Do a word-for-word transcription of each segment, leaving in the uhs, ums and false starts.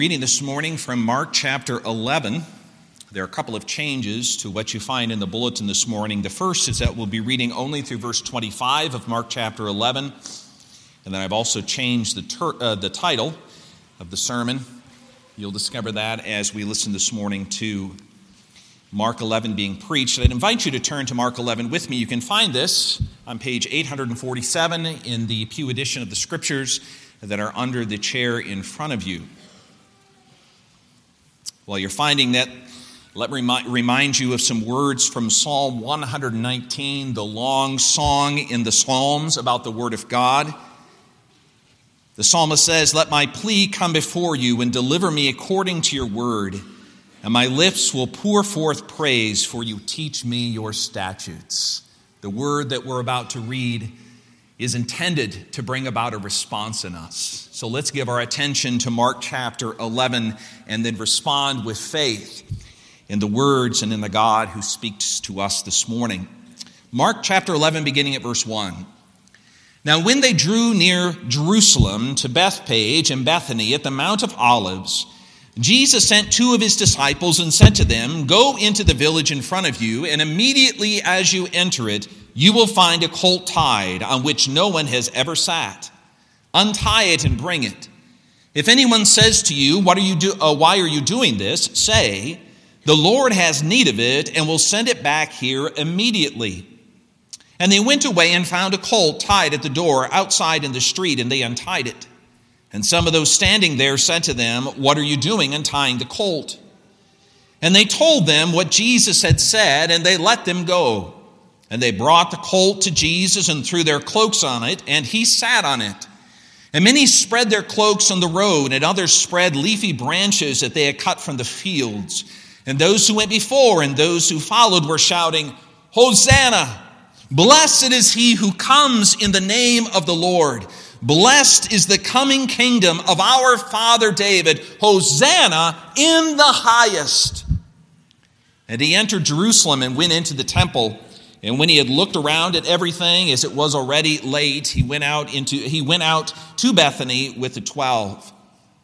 Reading this morning from Mark chapter eleven. There are a couple of changes to what you find in the bulletin this morning. The first is that we'll be reading only through verse twenty-five of Mark chapter eleven. And then I've also changed the, ter- uh, the title of the sermon. You'll discover that as we listen this morning to Mark eleven being preached. I'd invite you to turn to Mark eleven with me. You can find this on page eight forty-seven in the Pew edition of the Scriptures that are under the chair in front of you. While you're finding that, let me remind you of some words from Psalm one nineteen, the long song in the Psalms about the Word of God. The psalmist says, "Let my plea come before you and deliver me according to your word, and my lips will pour forth praise, for you teach me your statutes." The word that we're about to read is intended to bring about a response in us. So let's give our attention to Mark chapter eleven and then respond with faith in the words and in the God who speaks to us this morning. Mark chapter eleven, beginning at verse one. "Now when they drew near Jerusalem to Bethphage and Bethany at the Mount of Olives, Jesus sent two of his disciples and said to them, 'Go into the village in front of you, and immediately as you enter it, you will find a colt tied on which no one has ever sat. Untie it and bring it. If anyone says to you, what are you do- uh, why are you doing this? Say, the Lord has need of it and will send it back here immediately.' And they went away and found a colt tied at the door outside in the street, and they untied it. And some of those standing there said to them, 'What are you doing untying the colt?' And they told them what Jesus had said, and they let them go. And they brought the colt to Jesus and threw their cloaks on it, and he sat on it. And many spread their cloaks on the road, and others spread leafy branches that they had cut from the fields. And those who went before and those who followed were shouting, 'Hosanna! Blessed is he who comes in the name of the Lord. Blessed is the coming kingdom of our father David. Hosanna in the highest.' And he entered Jerusalem and went into the temple. And when he had looked around at everything, as it was already late, he went out into he went out to Bethany with the twelve.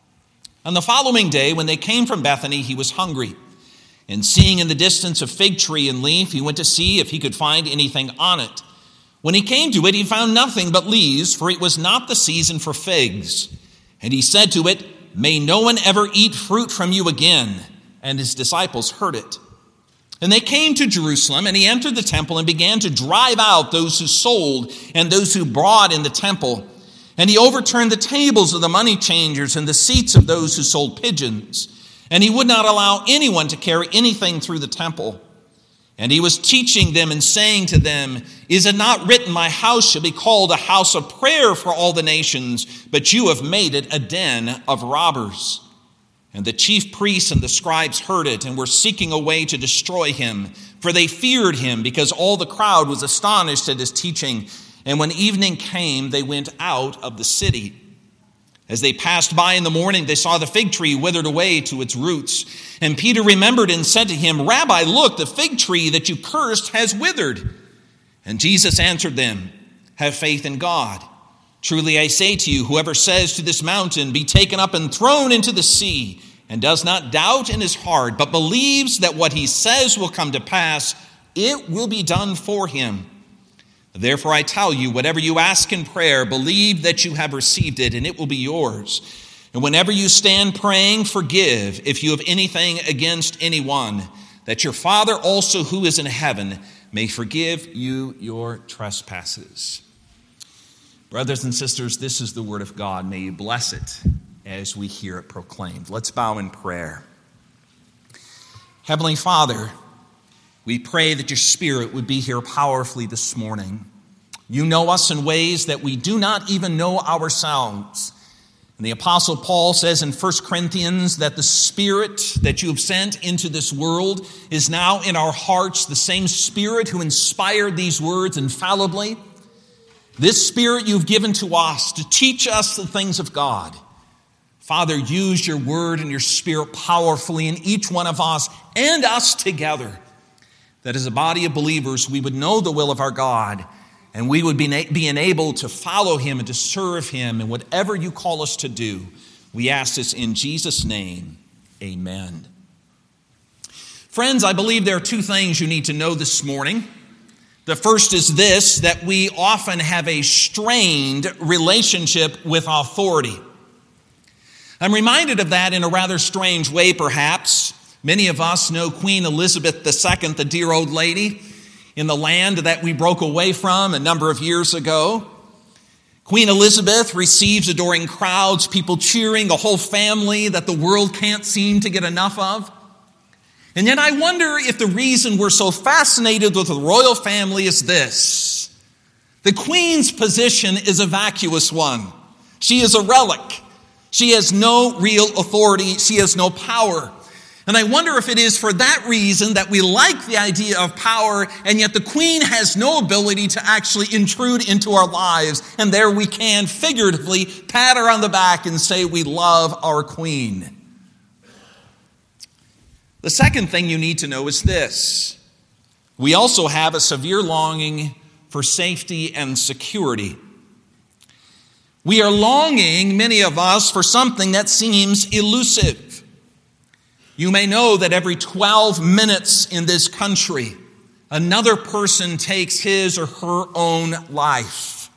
On the following day, when they came from Bethany, he was hungry. And seeing in the distance a fig tree and leaf, he went to see if he could find anything on it. When he came to it, he found nothing but leaves, for it was not the season for figs. And he said to it, 'May no one ever eat fruit from you again.' And his disciples heard it. And they came to Jerusalem, and he entered the temple and began to drive out those who sold and those who bought in the temple. And he overturned the tables of the money changers and the seats of those who sold pigeons. And he would not allow anyone to carry anything through the temple. And he was teaching them and saying to them, 'Is it not written, my house shall be called a house of prayer for all the nations, but you have made it a den of robbers?' And the chief priests and the scribes heard it and were seeking a way to destroy him, for they feared him, because all the crowd was astonished at his teaching. And when evening came, they went out of the city. As they passed by in the morning, they saw the fig tree withered away to its roots. And Peter remembered and said to him, 'Rabbi, look, the fig tree that you cursed has withered.' And Jesus answered them, 'Have faith in God. Truly I say to you, whoever says to this mountain, be taken up and thrown into the sea, and does not doubt in his heart, but believes that what he says will come to pass, it will be done for him. Therefore I tell you, whatever you ask in prayer, believe that you have received it, and it will be yours. And whenever you stand praying, forgive if you have anything against anyone, that your Father also who is in heaven may forgive you your trespasses.'" Brothers and sisters, this is the word of God. May you bless it as we hear it proclaimed. Let's bow in prayer. Heavenly Father, we pray that your Spirit would be here powerfully this morning. You know us in ways that we do not even know ourselves. And the Apostle Paul says in First Corinthians that the Spirit that you have sent into this world is now in our hearts, the same Spirit who inspired these words infallibly. This Spirit you've given to us to teach us the things of God. Father, use your word and your Spirit powerfully in each one of us and us together, that as a body of believers we would know the will of our God and we would be, be enabled to follow him and to serve him in whatever you call us to do. We ask this in Jesus' name. Amen. Friends, I believe there are two things you need to know this morning. The first is this, that we often have a strained relationship with authority. I'm reminded of that in a rather strange way, perhaps. Many of us know Queen Elizabeth the Second, the dear old lady, in the land that we broke away from a number of years ago. Queen Elizabeth receives adoring crowds, people cheering, a whole family that the world can't seem to get enough of. And yet I wonder if the reason we're so fascinated with the royal family is this. The Queen's position is a vacuous one. She is a relic. She has no real authority. She has no power. And I wonder if it is for that reason that we like the idea of power, and yet the Queen has no ability to actually intrude into our lives. And there we can figuratively pat her on the back and say we love our Queen. The second thing you need to know is this. We also have a severe longing for safety and security. We are longing, many of us, for something that seems elusive. You may know that every twelve minutes in this country, another person takes his or her own life.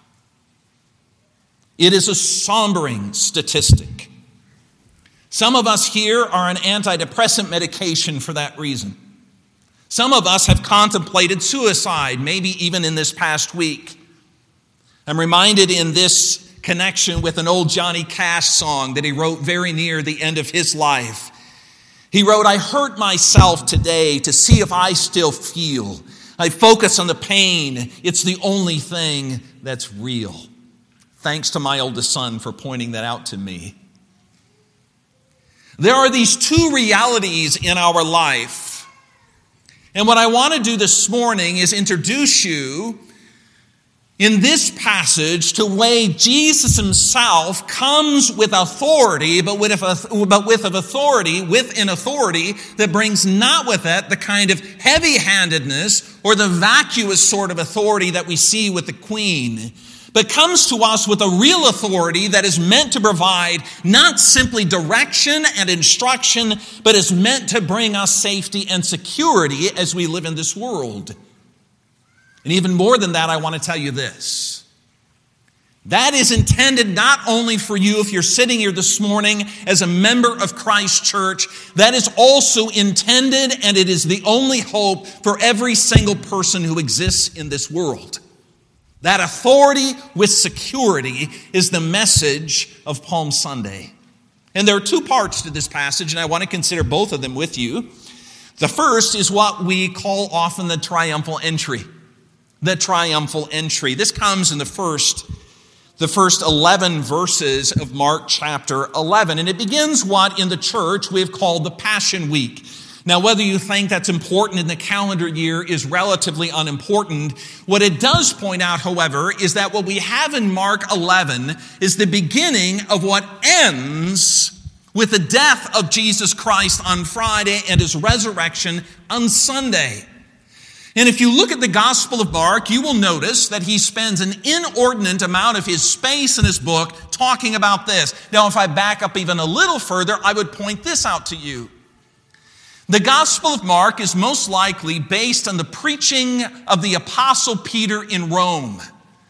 It is a sombering statistic. Some of us here are on antidepressant medication for that reason. Some of us have contemplated suicide, maybe even in this past week. I'm reminded in this connection with an old Johnny Cash song that he wrote very near the end of his life. He wrote, "I hurt myself today to see if I still feel. I focus on the pain. It's the only thing that's real." Thanks to my oldest son for pointing that out to me. There are these two realities in our life. And what I want to do this morning is introduce you in this passage to the way Jesus himself comes with authority, but with, but with an authority, with an authority that brings not with it the kind of heavy-handedness or the vacuous sort of authority that we see with the Queen, but comes to us with a real authority that is meant to provide not simply direction and instruction, but is meant to bring us safety and security as we live in this world. And even more than that, I want to tell you this. That is intended not only for you if you're sitting here this morning as a member of Christ Church, that is also intended, and it is the only hope for every single person who exists in this world. That authority with security is the message of Palm Sunday. And there are two parts to this passage, and I want to consider both of them with you. The first is what we call often the triumphal entry. The triumphal entry. This comes in the first, the first eleven verses of Mark chapter eleven. And it begins what in the church we have called the Passion Week. Now, whether you think that's important in the calendar year is relatively unimportant. What it does point out, however, is that what we have in Mark eleven is the beginning of what ends with the death of Jesus Christ on Friday and his resurrection on Sunday. And if you look at the Gospel of Mark, you will notice that he spends an inordinate amount of his space in his book talking about this. Now, if I back up even a little further, I would point this out to you. The Gospel of Mark is most likely based on the preaching of the Apostle Peter in Rome.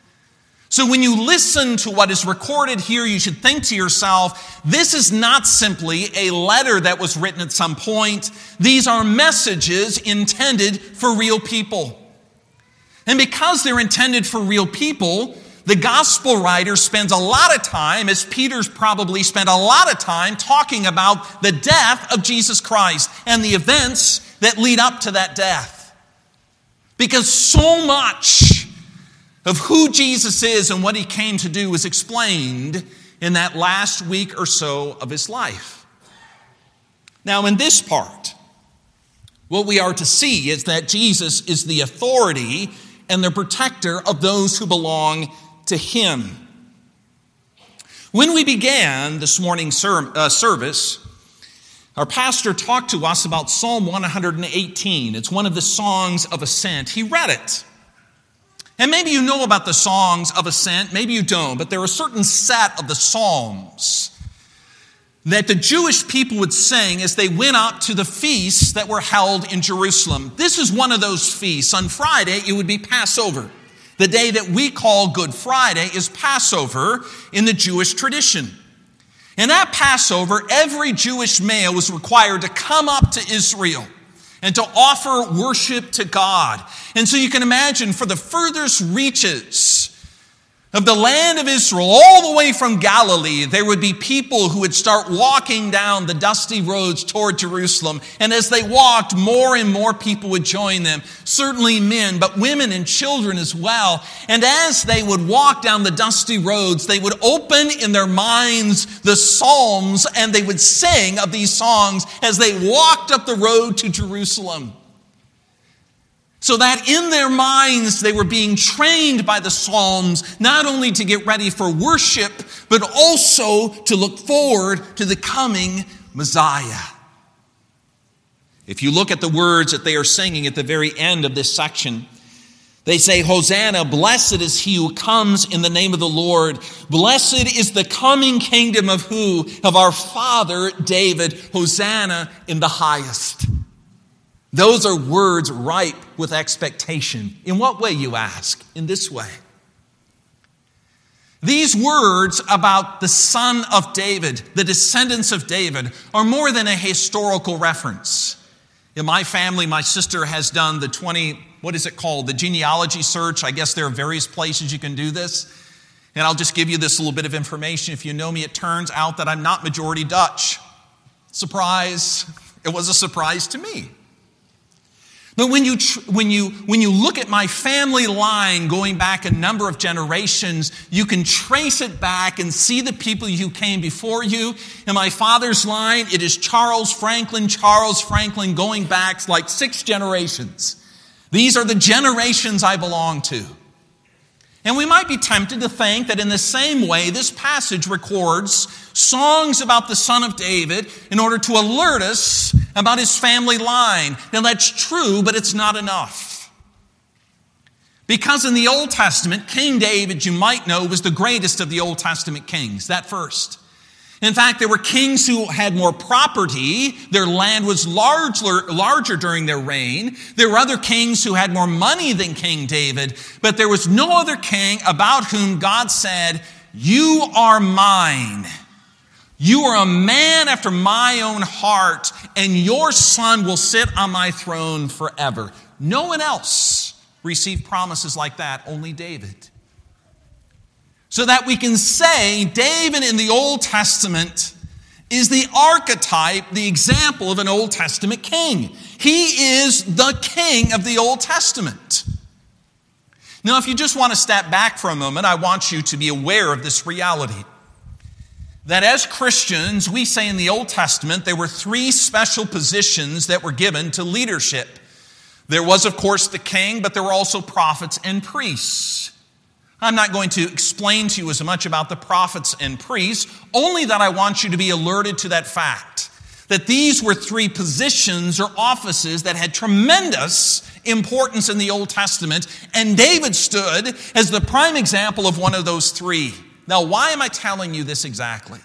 So when you listen to what is recorded here, you should think to yourself, this is not simply a letter that was written at some point. These are messages intended for real people. And because they're intended for real people, the gospel writer spends a lot of time, as Peter's probably spent a lot of time, talking about the death of Jesus Christ and the events that lead up to that death. Because so much of who Jesus is and what he came to do is explained in that last week or so of his life. Now, in this part, what we are to see is that Jesus is the authority and the protector of those who belong to him. When we began this morning's ser- uh, service, our pastor talked to us about Psalm one eighteen. It's one of the songs of ascent. He read it. And maybe you know about the songs of ascent, maybe you don't, but there are a certain set of the Psalms that the Jewish people would sing as they went up to the feasts that were held in Jerusalem. This is one of those feasts. On Friday, it would be Passover. The day that we call Good Friday is Passover in the Jewish tradition. And at Passover, every Jewish male was required to come up to Israel and to offer worship to God. And so you can imagine, for the furthest reaches of the land of Israel, all the way from Galilee, there would be people who would start walking down the dusty roads toward Jerusalem. And as they walked, more and more people would join them. Certainly men, but women and children as well. And as they would walk down the dusty roads, they would open in their minds the Psalms, and they would sing of these songs as they walked up the road to Jerusalem. So that in their minds, they were being trained by the Psalms, not only to get ready for worship, but also to look forward to the coming Messiah. If you look at the words that they are singing at the very end of this section, they say, Hosanna, blessed is he who comes in the name of the Lord. Blessed is the coming kingdom of who? Of our father David. Hosanna in the highest. Those are words ripe with expectation. In what way, you ask? In this way. These words about the son of David, the descendants of David, are more than a historical reference. In my family, my sister has done the twenty, what is it called? The genealogy search. I guess there are various places you can do this. And I'll just give you this little bit of information. If you know me, it turns out that I'm not majority Dutch. Surprise. It was a surprise to me. But when you, when you, when you look at my family line going back a number of generations, you can trace it back and see the people who came before you. In my father's line, it is Charles Franklin, Charles Franklin going back like six generations. These are the generations I belong to. And we might be tempted to think that in the same way, this passage records songs about the son of David in order to alert us about his family line. Now that's true, but it's not enough. Because in the Old Testament, King David, you might know, was the greatest of the Old Testament kings, that first. In fact, there were kings who had more property. Their land was larger, larger during their reign. There were other kings who had more money than King David. But there was no other king about whom God said, you are mine. You are a man after my own heart, and your son will sit on my throne forever. No one else received promises like that, only David. So that we can say David in the Old Testament is the archetype, the example of an Old Testament king. He is the king of the Old Testament. Now, if you just want to step back for a moment, I want you to be aware of this reality. That as Christians, we say in the Old Testament, there were three special positions that were given to leadership. There was, of course, the king, but there were also prophets and priests. I'm not going to explain to you as much about the prophets and priests, only that I want you to be alerted to that fact, that these were three positions or offices that had tremendous importance in the Old Testament, and David stood as the prime example of one of those three. Now, why am I telling you this exactly?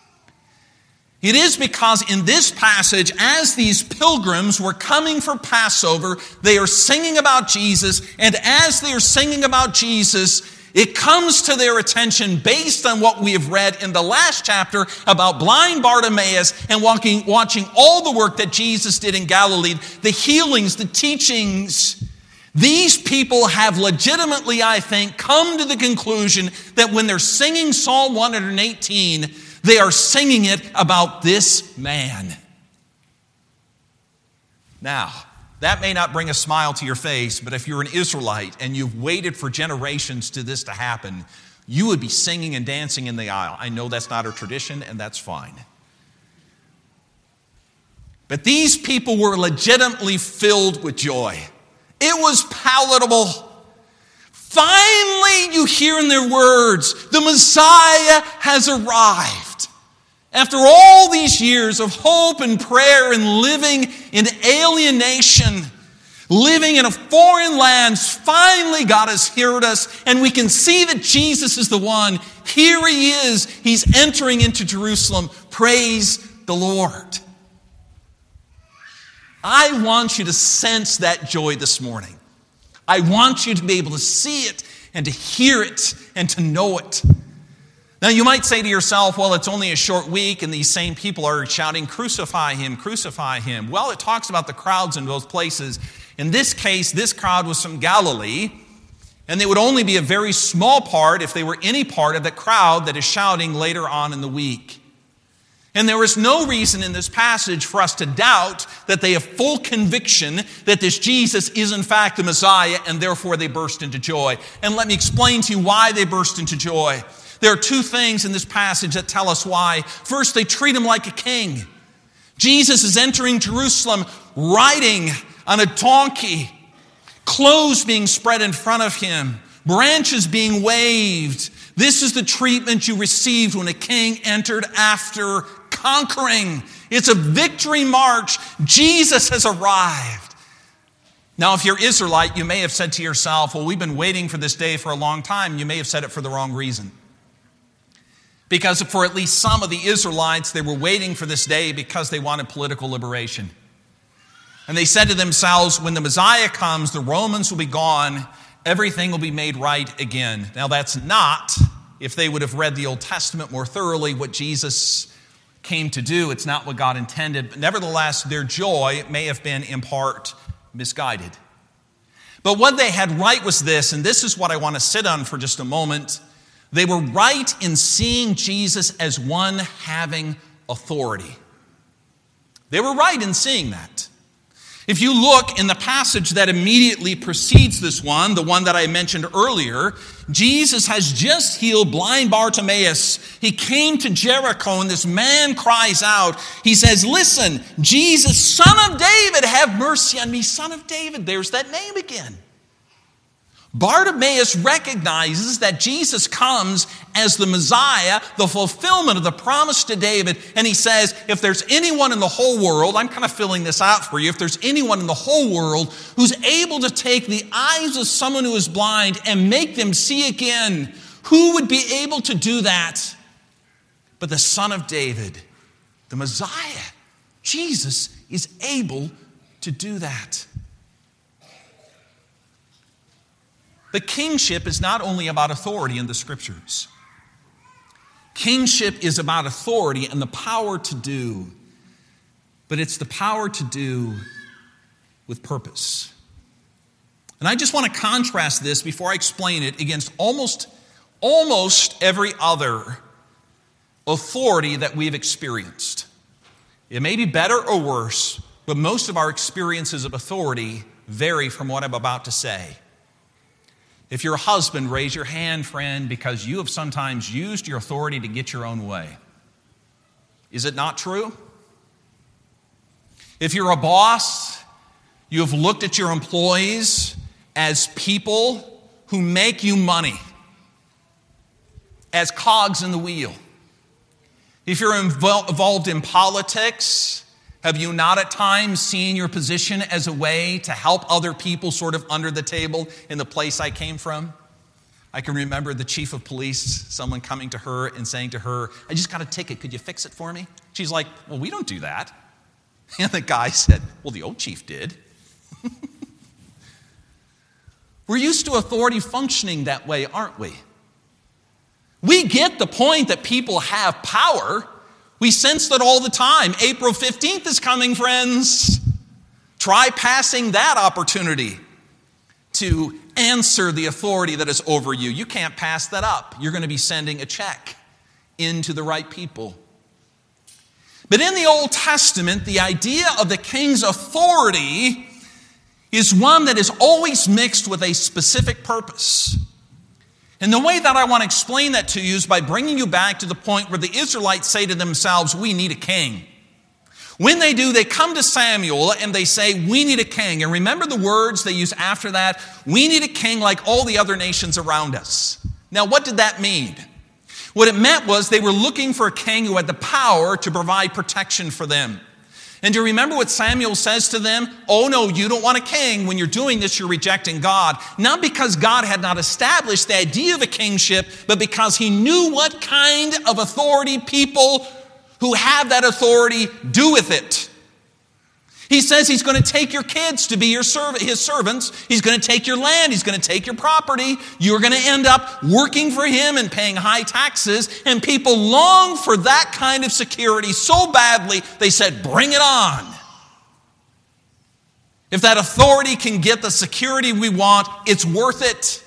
It is because in this passage, as these pilgrims were coming for Passover, they are singing about Jesus, and as they are singing about Jesus, it comes to their attention based on what we have read in the last chapter about blind Bartimaeus and walking, watching all the work that Jesus did in Galilee, the healings, the teachings. These people have legitimately, I think, come to the conclusion that when they're singing Psalm one eighteen, they are singing it about this man. Now, that may not bring a smile to your face, but if you're an Israelite and you've waited for generations to this to happen, you would be singing and dancing in the aisle. I know that's not our tradition, and that's fine. But these people were legitimately filled with joy. It was palatable. Finally, you hear in their words, the Messiah has arrived. After all these years of hope and prayer and living in alienation, living in a foreign land. Finally, God has heard us, and we can see that Jesus is the one. Here he is. He's entering into Jerusalem. Praise the Lord. I want you to sense that joy this morning. I want you to be able to see it and to hear it and to know it. Now, you might say to yourself, well, it's only a short week, and these same people are shouting, crucify him, crucify him. Well, it talks about the crowds in both places. In this case, this crowd was from Galilee, and they would only be a very small part, if they were any part, of the crowd that is shouting later on in the week. And there is no reason in this passage for us to doubt that they have full conviction that this Jesus is in fact the Messiah, and therefore they burst into joy. And let me explain to you why they burst into joy. There are two things in this passage that tell us why. First, they treat him like a king. Jesus is entering Jerusalem riding on a donkey, clothes being spread in front of him, branches being waved. This is the treatment you received when a king entered after conquering. It's a victory march. Jesus has arrived. Now, if you're Israelite, you may have said to yourself, well, we've been waiting for this day for a long time. You may have said it for the wrong reason. Because for at least some of the Israelites, they were waiting for this day because they wanted political liberation. And they said to themselves, when the Messiah comes, the Romans will be gone, everything will be made right again. Now, that's not, if they would have read the Old Testament more thoroughly, what Jesus came to do. It's not what God intended. But nevertheless, their joy may have been in part misguided. But what they had right was this, and this is what I want to sit on for just a moment. They were right in seeing Jesus as one having authority. They were right in seeing that. If you look in the passage that immediately precedes this one, the one that I mentioned earlier, Jesus has just healed blind Bartimaeus. He came to Jericho, and this man cries out. He says, listen, Jesus, Son of David, have mercy on me. Son of David, there's that name again. Bartimaeus recognizes that Jesus comes as the Messiah, the fulfillment of the promise to David, and he says, if there's anyone in the whole world, I'm kind of filling this out for you, if there's anyone in the whole world who's able to take the eyes of someone who is blind and make them see again, who would be able to do that? But the Son of David, the Messiah, Jesus, is able to do that. The kingship is not only about authority in the Scriptures. Kingship is about authority and the power to do, but it's the power to do with purpose. And I just want to contrast this before I explain it against almost, almost every other authority that we've experienced. It may be better or worse, but most of our experiences of authority vary from what I'm about to say. If you're a husband, raise your hand, friend, because you have sometimes used your authority to get your own way. Is it not true? If you're a boss, you have looked at your employees as people who make you money, as cogs in the wheel. If you're involved in politics, have you not at times seen your position as a way to help other people sort of under the table in the place I came from? I can remember the chief of police, someone coming to her and saying to her, I just got a ticket, could you fix it for me? She's like, well, we don't do that. And the guy said, well, the old chief did. We're used to authority functioning that way, aren't we? We get the point that people have power. We sense that all the time. April fifteenth is coming, friends. Try passing that opportunity to answer the authority that is over you. You can't pass that up. You're going to be sending a check into the right people. But in the Old Testament, the idea of the king's authority is one that is always mixed with a specific purpose. And the way that I want to explain that to you is by bringing you back to the point where the Israelites say to themselves, we need a king. When they do, they come to Samuel and they say, we need a king. And remember the words they use after that? We need a king like all the other nations around us. Now, what did that mean? What it meant was they were looking for a king who had the power to provide protection for them. And do you remember what Samuel says to them? Oh no, you don't want a king. When you're doing this, you're rejecting God. Not because God had not established the idea of a kingship, but because he knew what kind of authority people who have that authority do with it. He says he's going to take your kids to be your serv- his servants. He's going to take your land. He's going to take your property. You're going to end up working for him and paying high taxes. And people long for that kind of security so badly, they said, bring it on. If that authority can get the security we want, it's worth it.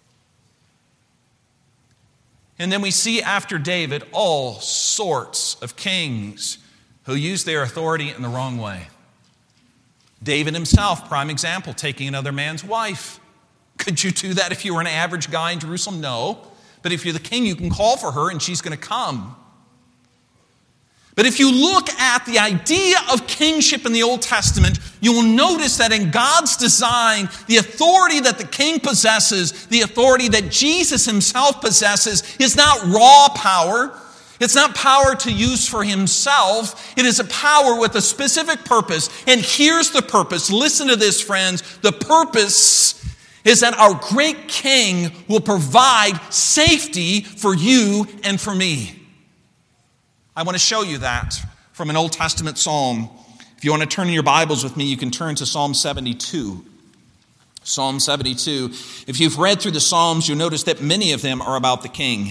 And then we see after David all sorts of kings who use their authority in the wrong way. David himself, prime example, taking another man's wife. Could you do that if you were an average guy in Jerusalem? No. But if you're the king, you can call for her and she's going to come. But if you look at the idea of kingship in the Old Testament, you will notice that in God's design, the authority that the king possesses, the authority that Jesus himself possesses, is not raw power. It's not power to use for himself. It is a power with a specific purpose. And here's the purpose. Listen to this, friends. The purpose is that our great king will provide safety for you and for me. I want to show you that from an Old Testament psalm. If you want to turn in your Bibles with me, you can turn to Psalm seventy-two. Psalm seventy-two. If you've read through the Psalms, you'll notice that many of them are about the king.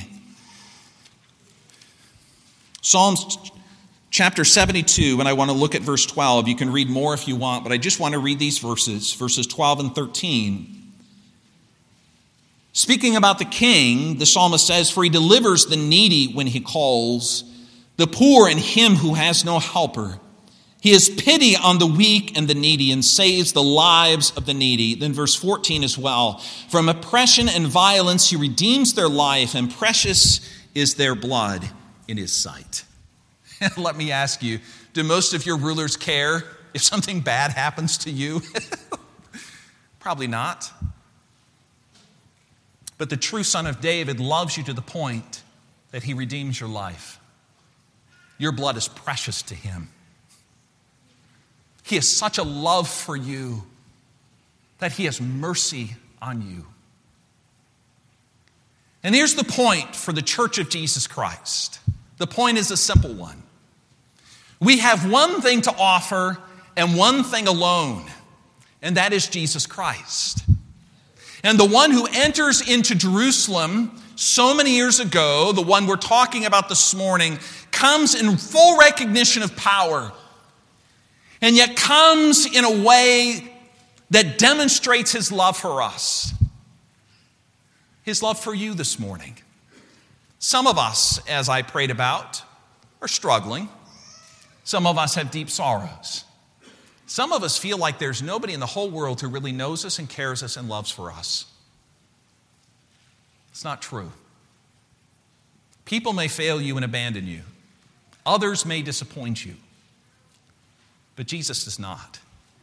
Psalms chapter seventy-two, and I want to look at verse twelve. You can read more if you want, but I just want to read these verses, verses twelve and thirteen. Speaking about the king, the psalmist says, for he delivers the needy when he calls, the poor and him who has no helper. He has pity on the weak and the needy and saves the lives of the needy. Then verse fourteen as well. From oppression and violence he redeems their life, and precious is their blood in his sight. Let me ask you, do most of your rulers care if something bad happens to you? Probably not. But the true Son of David loves you to the point that he redeems your life. Your blood is precious to him. He has such a love for you that he has mercy on you. And here's the point for the Church of Jesus Christ. The point is a simple one. We have one thing to offer and one thing alone, and that is Jesus Christ. And the one who enters into Jerusalem so many years ago, the one we're talking about this morning, comes in full recognition of power, and yet comes in a way that demonstrates his love for us. His love for you this morning. Some of us, as I prayed about, are struggling. Some of us have deep sorrows. Some of us feel like there's nobody in the whole world who really knows us and cares us and loves for us. It's not true. People may fail you and abandon you. Others may disappoint you. But Jesus does not.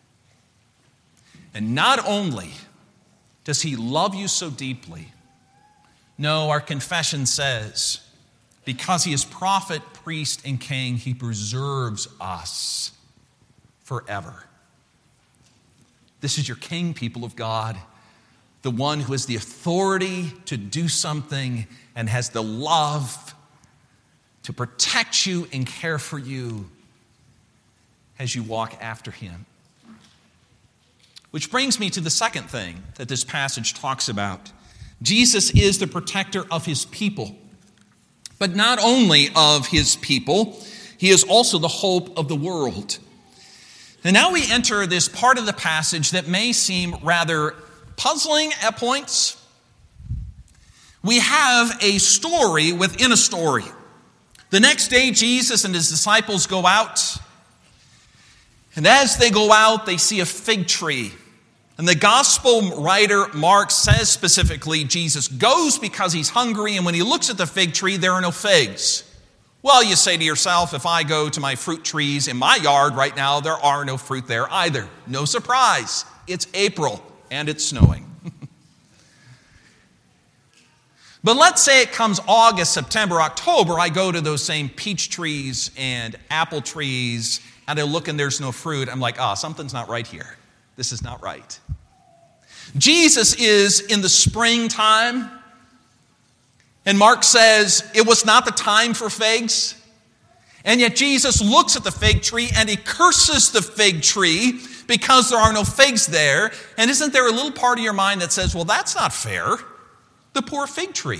And not only does he love you so deeply, no, our confession says, because he is prophet, priest, and king, he preserves us forever. This is your king, people of God, the one who has the authority to do something and has the love to protect you and care for you as you walk after him. Which brings me to the second thing that this passage talks about. Jesus is the protector of his people. But not only of his people, he is also the hope of the world. And now we enter this part of the passage that may seem rather puzzling at points. We have a story within a story. The next day, Jesus and his disciples go out. And as they go out, they see a fig tree. And the gospel writer Mark says specifically, Jesus goes because he's hungry, and when he looks at the fig tree, there are no figs. Well, you say to yourself, if I go to my fruit trees in my yard right now, there are no fruit there either. No surprise. It's April, and it's snowing. But let's say it comes August, September, October, I go to those same peach trees and apple trees and I look and there's no fruit, I'm like, ah, oh, something's not right here. This is not right. Jesus is in the springtime, and Mark says it was not the time for figs. And yet Jesus looks at the fig tree and he curses the fig tree because there are no figs there. And isn't there a little part of your mind that says, well, that's not fair? The poor fig tree.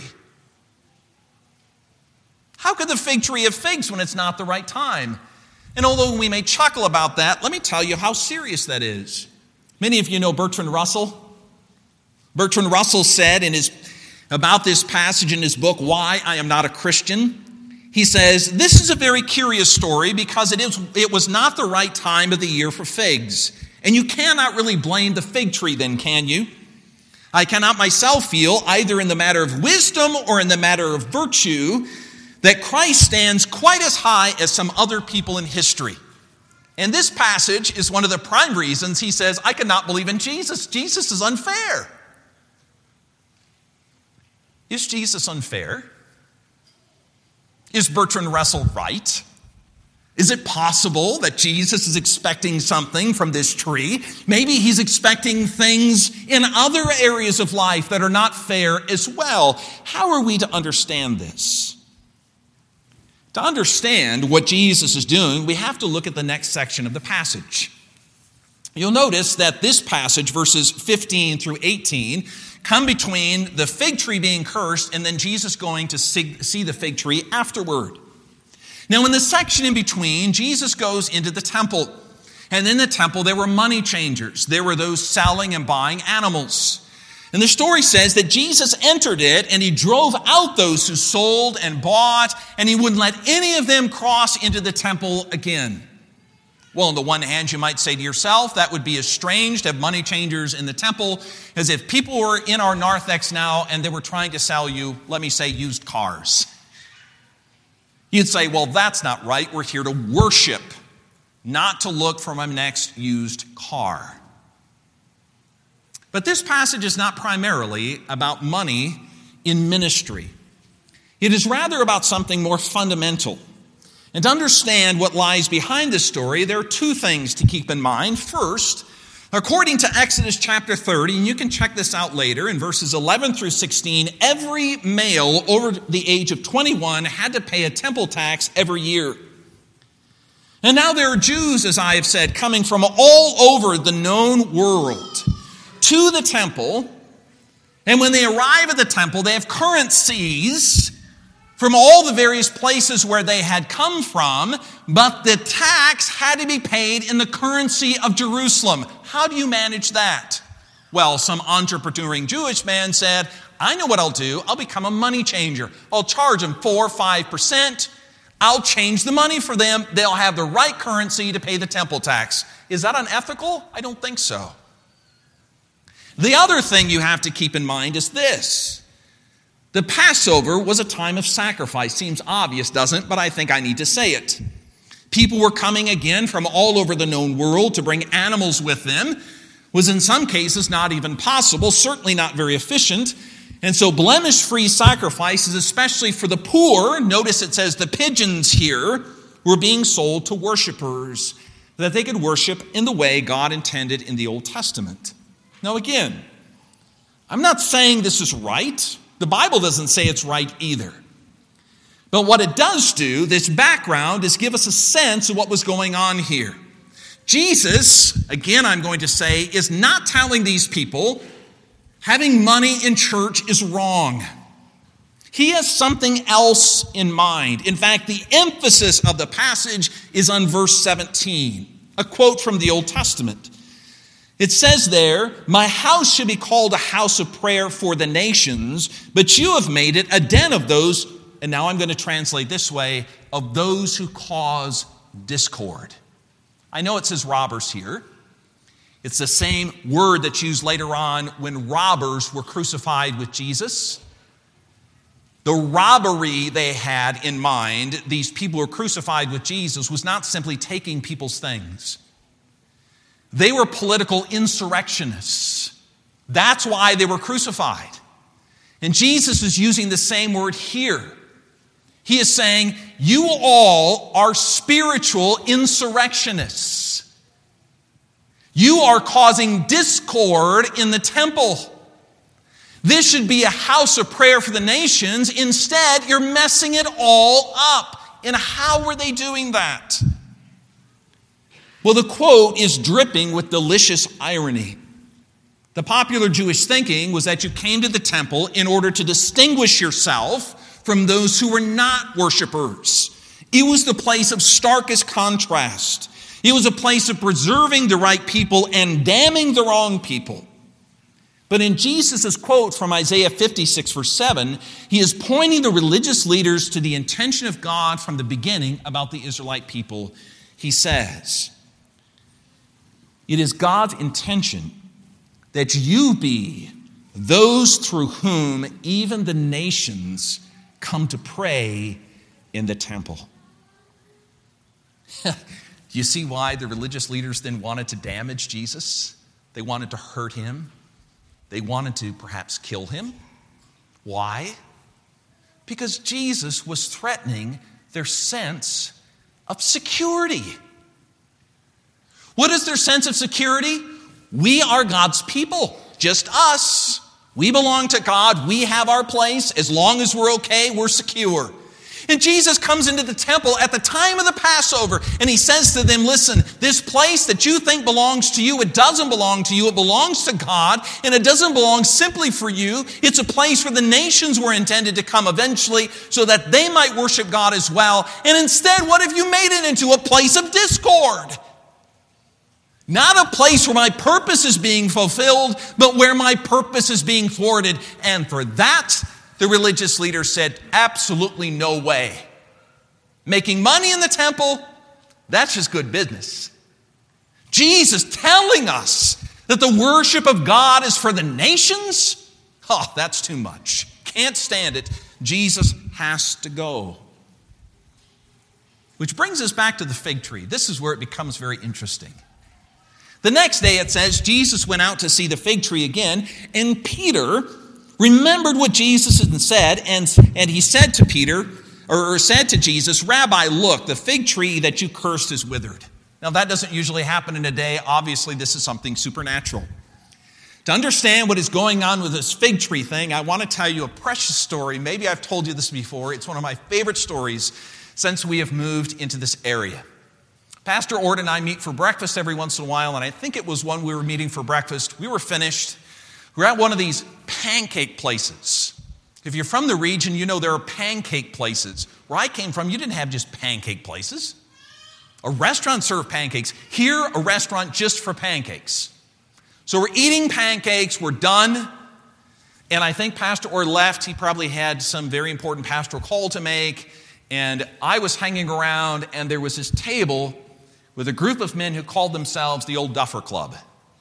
How could the fig tree have figs when it's not the right time? And although we may chuckle about that, let me tell you how serious that is. Many of you know Bertrand Russell. Bertrand Russell said in his about this passage in his book, Why I Am Not a Christian, he says, this is a very curious story because it is it was not the right time of the year for figs. And you cannot really blame the fig tree then, can you? I cannot myself feel, either in the matter of wisdom or in the matter of virtue, that Christ stands quite as high as some other people in history. And this passage is one of the prime reasons he says, I cannot believe in Jesus. Jesus is unfair. Is Jesus unfair? Is Bertrand Russell right? Is it possible that Jesus is expecting something from this tree? Maybe he's expecting things in other areas of life that are not fair as well. How are we to understand this? To understand what Jesus is doing, we have to look at the next section of the passage. You'll notice that this passage, verses fifteen through eighteen, come between the fig tree being cursed and then Jesus going to see the fig tree afterward. Now, in the section in between, Jesus goes into the temple. And in the temple, there were money changers. There were those selling and buying animals. And the story says that Jesus entered it and he drove out those who sold and bought, and he wouldn't let any of them cross into the temple again. Well, on the one hand, you might say to yourself, that would be as strange to have money changers in the temple as if people were in our narthex now and they were trying to sell you, let me say, used cars. You'd say, well, that's not right. We're here to worship, not to look for my next used car. But this passage is not primarily about money in ministry. It is rather about something more fundamental. And to understand what lies behind this story, there are two things to keep in mind. First, according to Exodus chapter thirty, and you can check this out later, in verses eleven through sixteen, every male over the age of twenty-one had to pay a temple tax every year. And now there are Jews, as I have said, coming from all over the known world to the temple. And when they arrive at the temple, they have currencies from all the various places where they had come from, but the tax had to be paid in the currency of Jerusalem. How do you manage that? Well, some entrepreneuring Jewish man said, I know what I'll do. I'll become a money changer. I'll charge them four or five percent. I'll change the money for them. They'll have the right currency to pay the temple tax. Is that unethical? I don't think so. The other thing you have to keep in mind is this. The Passover was a time of sacrifice. Seems obvious, doesn't it? But I think I need to say it. People were coming again from all over the known world to bring animals with them. Was in some cases not even possible, certainly not very efficient. And so blemish-free sacrifices, especially for the poor, notice it says the pigeons here, were being sold to worshipers, that they could worship in the way God intended in the Old Testament. Now again, I'm not saying this is right. The Bible doesn't say it's right either. But what it does do, this background, is give us a sense of what was going on here. Jesus, again I'm going to say, is not telling these people having money in church is wrong. He has something else in mind. In fact, the emphasis of the passage is on verse seventeen, a quote from the Old Testament. It says there, my house should be called a house of prayer for the nations, but you have made it a den of those, and now I'm going to translate this way, of those who cause discord. I know it says robbers here. It's the same word that's used later on when robbers were crucified with Jesus. The robbery they had in mind, these people who were crucified with Jesus, was not simply taking people's things. They were political insurrectionists. That's why they were crucified. And Jesus is using the same word here. He is saying, you all are spiritual insurrectionists. You are causing discord in the temple. This should be a house of prayer for the nations. Instead, you're messing it all up. And how were they doing that? Well, the quote is dripping with delicious irony. The popular Jewish thinking was that you came to the temple in order to distinguish yourself from those who were not worshipers. It was the place of starkest contrast. It was a place of preserving the right people and damning the wrong people. But in Jesus' quote from Isaiah fifty-six, verse seven, he is pointing the religious leaders to the intention of God from the beginning about the Israelite people. He says, it is God's intention that you be those through whom even the nations come to pray in the temple. You see why the religious leaders then wanted to damage Jesus? They wanted to hurt him. They wanted to perhaps kill him. Why? Because Jesus was threatening their sense of security. What is their sense of security? We are God's people, just us. We belong to God. We have our place. As long as we're okay, we're secure. And Jesus comes into the temple at the time of the Passover, and he says to them, listen, this place that you think belongs to you, it doesn't belong to you. It belongs to God, and it doesn't belong simply for you. It's a place where the nations were intended to come eventually so that they might worship God as well. And instead, what have you made it into? A place of discord. Not a place where my purpose is being fulfilled, but where my purpose is being thwarted. And for that, the religious leaders said, absolutely no way. Making money in the temple, that's just good business. Jesus telling us that the worship of God is for the nations? Oh, that's too much. Can't stand it. Jesus has to go. Which brings us back to the fig tree. This is where it becomes very interesting. The next day, it says, Jesus went out to see the fig tree again, and Peter remembered what Jesus had said, and, and he said to Peter, or, or said to Jesus, Rabbi, look, the fig tree that you cursed is withered. Now, that doesn't usually happen in a day. Obviously, this is something supernatural. To understand what is going on with this fig tree thing, I want to tell you a precious story. Maybe I've told you this before. It's one of my favorite stories since we have moved into this area. Pastor Ord and I meet for breakfast every once in a while, and I think it was when we were meeting for breakfast. We were finished. We're at one of these pancake places. If you're from the region, you know there are pancake places. Where I came from, you didn't have just pancake places. A restaurant served pancakes. Here, a restaurant just for pancakes. So we're eating pancakes. We're done. And I think Pastor Ord left. He probably had some very important pastoral call to make. And I was hanging around, and there was this table with a group of men who called themselves the Old Duffer Club.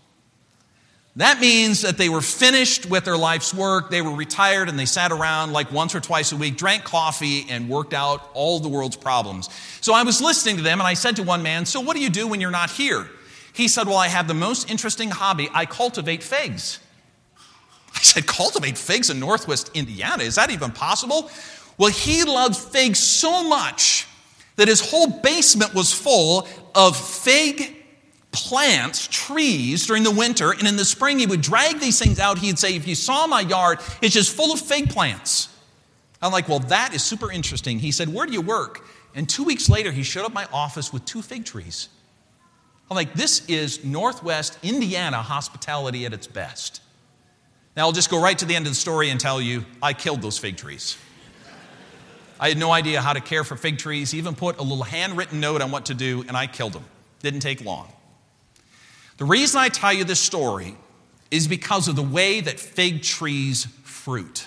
That means that they were finished with their life's work, they were retired, and they sat around like once or twice a week, drank coffee, and worked out all the world's problems. So I was listening to them, and I said to one man, so what do you do when you're not here? He said, well, I have the most interesting hobby. I cultivate figs. I said, cultivate figs in Northwest Indiana? Is that even possible? Well, he loved figs so much that his whole basement was full of fig plants, trees during the winter, and in the spring he would drag these things out. He'd say, if you saw my yard, it's just full of fig plants. I'm like, well, that is super interesting. He said, where do you work? And two weeks later, he showed up at my office with two fig trees. I'm like, this is Northwest Indiana hospitality at its best. Now, I'll just go right to the end of the story and tell you, I killed those fig trees. I had no idea how to care for fig trees. He even put a little handwritten note on what to do, and I killed them. Didn't take long. The reason I tell you this story is because of the way that fig trees fruit.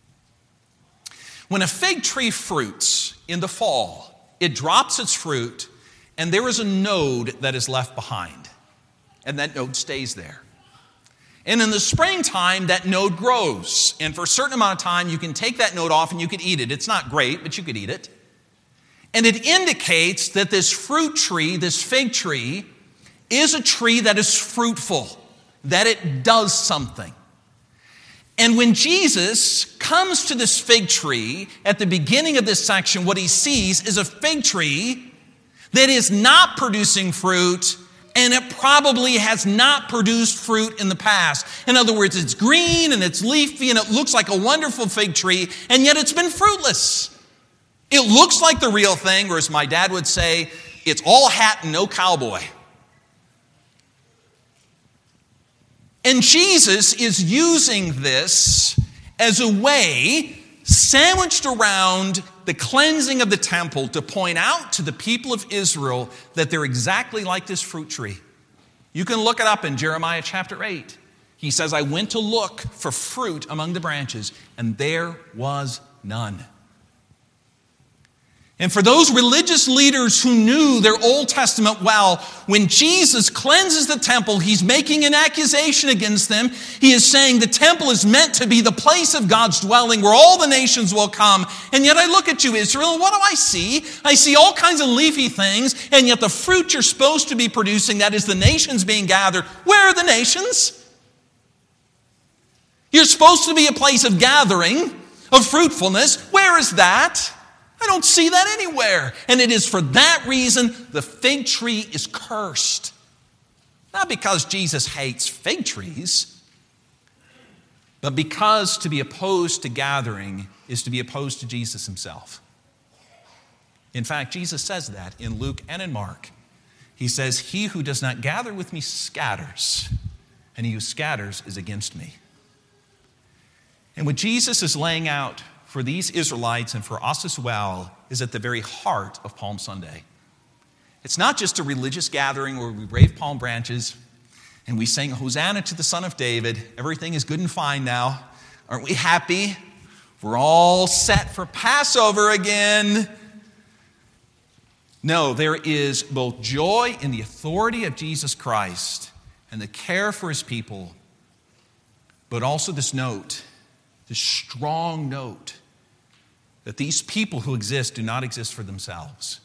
When a fig tree fruits in the fall, it drops its fruit, and there is a node that is left behind, and that node stays there. And in the springtime, that node grows. And for a certain amount of time, you can take that node off and you can eat it. It's not great, but you could eat it. And it indicates that this fruit tree, this fig tree, is a tree that is fruitful, that it does something. And when Jesus comes to this fig tree, at the beginning of this section, what he sees is a fig tree that is not producing fruit, and it probably has not produced fruit in the past. In other words, it's green and it's leafy and it looks like a wonderful fig tree, and yet it's been fruitless. It looks like the real thing, or as my dad would say, it's all hat and no cowboy. And Jesus is using this as a way, sandwiched around the cleansing of the temple, to point out to the people of Israel that they're exactly like this fruit tree. You can look it up in Jeremiah chapter eight. He says, I went to look for fruit among the branches, and there was none. And for those religious leaders who knew their Old Testament well, when Jesus cleanses the temple, he's making an accusation against them. He is saying the temple is meant to be the place of God's dwelling where all the nations will come. And yet I look at you, Israel, and what do I see? I see all kinds of leafy things, and yet the fruit you're supposed to be producing, that is the nations being gathered, where are the nations? You're supposed to be a place of gathering, of fruitfulness. Where is that? I don't see that anywhere. And it is for that reason the fig tree is cursed. Not because Jesus hates fig trees, but because to be opposed to gathering is to be opposed to Jesus himself. In fact, Jesus says that in Luke and in Mark. He says, he who does not gather with me scatters, and he who scatters is against me. And what Jesus is laying out for these Israelites and for us as well is at the very heart of Palm Sunday. It's not just a religious gathering where we wave palm branches and we sing Hosanna to the Son of David. Everything is good and fine now. Aren't we happy? We're all set for Passover again. No, there is both joy in the authority of Jesus Christ and the care for his people, but also this note, this strong note, that these people who exist do not exist for themselves.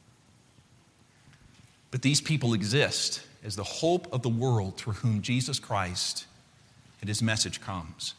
But these people exist as the hope of the world through whom Jesus Christ and his message comes.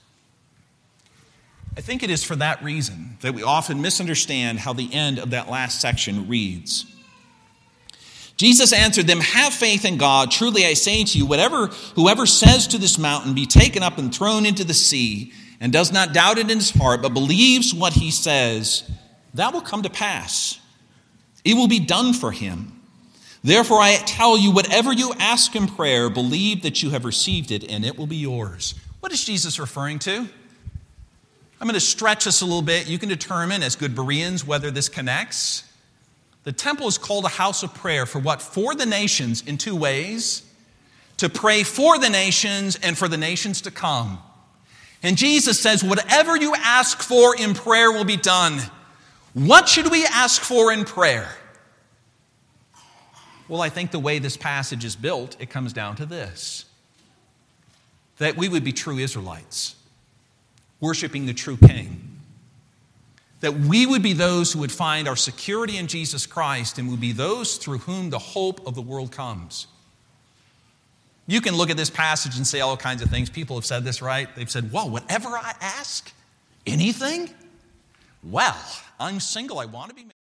I think it is for that reason that we often misunderstand how the end of that last section reads. Jesus answered them, have faith in God. Truly I say to you, whatever whoever says to this mountain, be taken up and thrown into the sea, and does not doubt it in his heart, but believes what he says, that will come to pass. It will be done for him. Therefore I tell you, whatever you ask in prayer, believe that you have received it, and it will be yours. What is Jesus referring to? I'm going to stretch this a little bit. You can determine, as good Bereans, whether this connects. The temple is called a house of prayer for what? For the nations in two ways. To pray for the nations and for the nations to come. And Jesus says, whatever you ask for in prayer will be done. What should we ask for in prayer? Well, I think the way this passage is built, it comes down to this. That we would be true Israelites, worshiping the true King. That we would be those who would find our security in Jesus Christ and would be those through whom the hope of the world comes. You can look at this passage and say all kinds of things. People have said this, right? They've said, well, whatever I ask, anything? Well, I'm single. I want to be married.